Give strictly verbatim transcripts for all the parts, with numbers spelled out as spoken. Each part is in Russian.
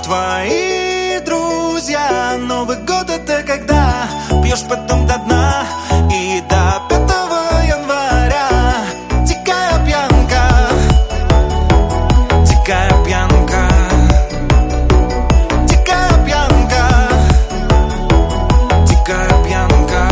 вокруг твои друзья. Новый год — это когда пьешь потом до дна. И до пятого января дикая пьянка, дикая пьянка, дикая пьянка, дикая пьянка.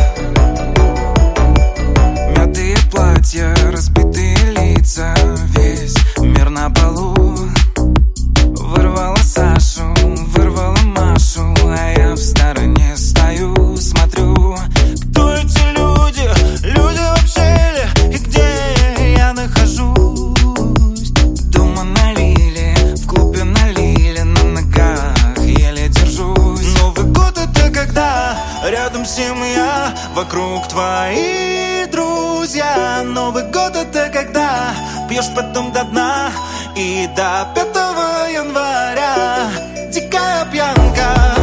Мятые платья, разбитые лица, весь мир на полу. Вырвала Сашу, вырвала Машу, а я в стороне стою, смотрю. Кто эти люди? Люди вообще ли? И где я нахожусь? Дома налили, в клубе налили, на ногах еле держусь. Новый год — это когда рядом семья, вокруг твои друзья. Новый год — это когда пьешь потом до дна. И до пятого января дикая пьянка.